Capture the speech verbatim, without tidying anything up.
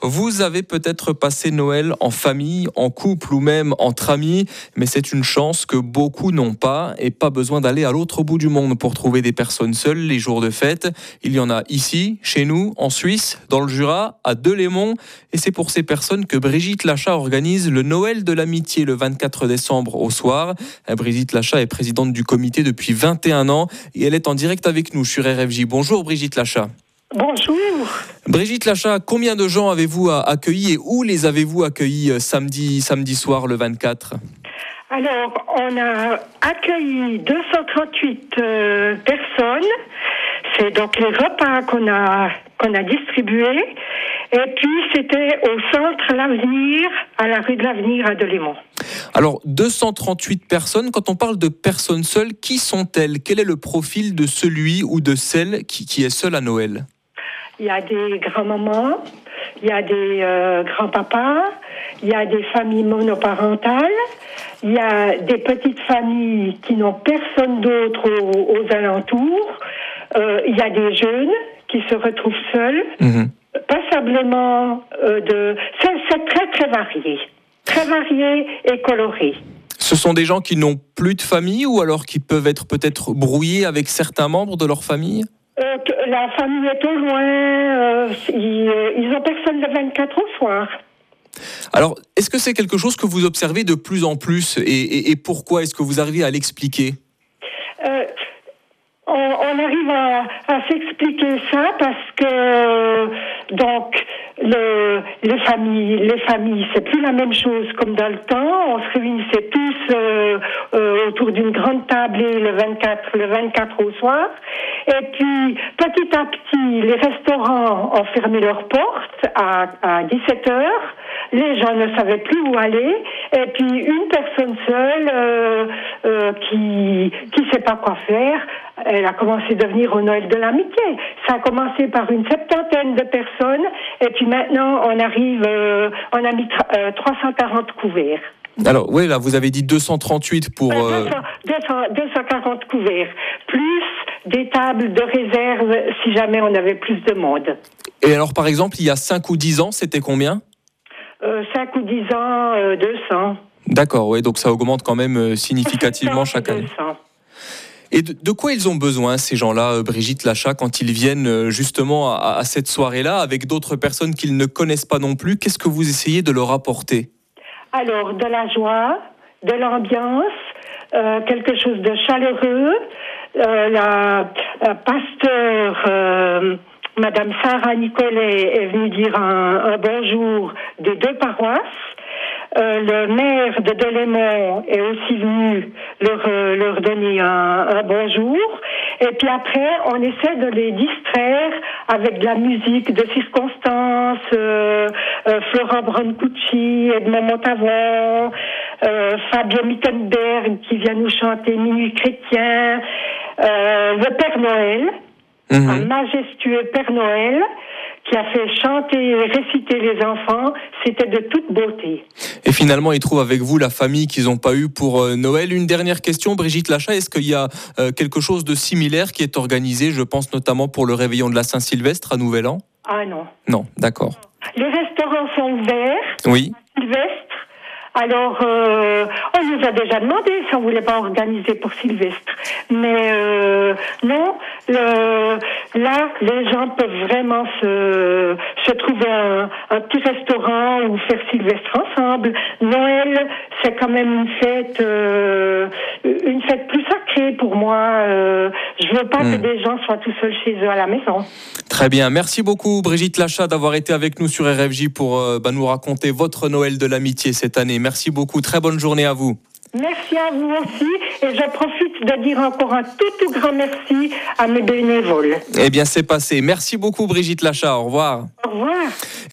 Vous avez peut-être passé Noël en famille, en couple ou même entre amis, mais c'est une chance que beaucoup n'ont pas et pas besoin d'aller à l'autre bout du monde pour trouver des personnes seules les jours de fête. Il y en a ici, chez nous, en Suisse, dans le Jura, à Delémont, et c'est pour ces personnes que Brigitte Lachat organise le Noël de l'amitié le vingt-quatre décembre au soir. Brigitte Lachat est présidente du comité depuis vingt et un ans et elle est en direct avec nous sur R F J. Bonjour Brigitte Lachat. Bonjour. Brigitte Lachat, combien de gens avez-vous accueillis et où les avez-vous accueillis samedi, samedi soir le vingt-quatre ? Alors, on a accueilli deux cent trente-huit euh, personnes. C'est donc les repas qu'on a, qu'on a distribués. Et puis, c'était au centre L'Avenir, à la rue de l'Avenir à Delémont. Alors, deux cent trente-huit personnes, quand on parle de personnes seules, qui sont-elles ? Quel est le profil de celui ou de celle qui, qui est seule à Noël ? Il y a des grands-mamans, il y a des euh, grands-papas, il y a des familles monoparentales, il y a des petites familles qui n'ont personne d'autre aux, aux alentours, euh, il y a des jeunes qui se retrouvent seuls, mmh. passablement euh, de... C'est, c'est très très varié, très varié et coloré. Ce sont des gens qui n'ont plus de famille ou alors qui peuvent être peut-être brouillés avec certains membres de leur famille ? Euh, la famille est au loin, euh, ils, ils ont personne le vingt-quatre au soir. Alors, est-ce que c'est quelque chose que vous observez de plus en plus et, et, et pourquoi est-ce que vous arrivez à l'expliquer ? euh, on, on arrive à, à s'expliquer ça parce que donc le, les familles, les familles, c'est plus la même chose comme dans le temps. On se réunissait tous euh, euh, autour d'une grande table le vingt-quatre, le vingt-quatre au soir. Et puis, petit à petit, les restaurants ont fermé leurs portes à, à dix-sept heures. Les gens ne savaient plus où aller. Et puis, une personne seule euh, euh, qui qui sait pas quoi faire, elle a commencé à venir au Noël de l'amitié. Ça a commencé par une septantaine de personnes. Et puis maintenant, on arrive, euh, on a mis euh, trois cent quarante couverts. Alors, oui, là, vous avez dit deux cent trente-huit pour... Euh... deux cent quarante couverts, plus des tables de réserve si jamais on avait plus de monde. Et alors, par exemple, il y a cinq ou dix ans, c'était combien ? euh, cinq ou dix ans, euh, deux cents. D'accord, oui, donc ça augmente quand même euh, significativement chaque année. deux cents. Et de, de quoi ils ont besoin, ces gens-là, Brigitte Lachat, quand ils viennent justement à, à cette soirée-là, avec d'autres personnes qu'ils ne connaissent pas non plus ? Qu'est-ce que vous essayez de leur apporter ? Alors, de la joie, de l'ambiance, euh, quelque chose de chaleureux. Euh, la, la pasteur, euh, Madame Sarah Nicolet, est venue dire un, un bonjour des deux paroisses. Euh, le maire de Delémont est aussi venu leur, euh, leur donner un, un bonjour. Et puis après, on essaie de les distraire avec de la musique de circonstance, euh, euh, Florent Brancucci, Edmond Montavon, euh, Fabio Mittenberg qui vient nous chanter Minuit chrétien, euh, le Père Noël, mmh. un majestueux Père Noël, qui a fait chanter et réciter les enfants, c'était de toute beauté. Et finalement, ils trouvent avec vous la famille qu'ils n'ont pas eue pour euh, Noël. Une dernière question, Brigitte Lachat, est-ce qu'il y a euh, quelque chose de similaire qui est organisé ? Je pense notamment pour le réveillon de la Saint-Sylvestre à Nouvel An. Ah non. Non, d'accord. Les restaurants sont ouverts. Oui. Sylvestre. Alors, euh, on nous a déjà demandé si on voulait pas organiser pour Sylvestre. Mais euh, non, le, là, les gens peuvent vraiment se, se trouver un, un petit restaurant ou faire Sylvestre ensemble. Noël, c'est quand même une fête, euh, une fête plus sacrée pour moi. Euh, je veux pas mmh. que des gens soient tout seuls chez eux à la maison. Très bien, merci beaucoup Brigitte Lachat d'avoir été avec nous sur R F J pour euh, bah, nous raconter votre Noël de l'amitié cette année. Merci beaucoup, très bonne journée à vous. Merci à vous aussi et je profite de dire encore un tout tout grand merci à mes bénévoles. Eh bien c'est passé, merci beaucoup Brigitte Lachat, au revoir. Au revoir.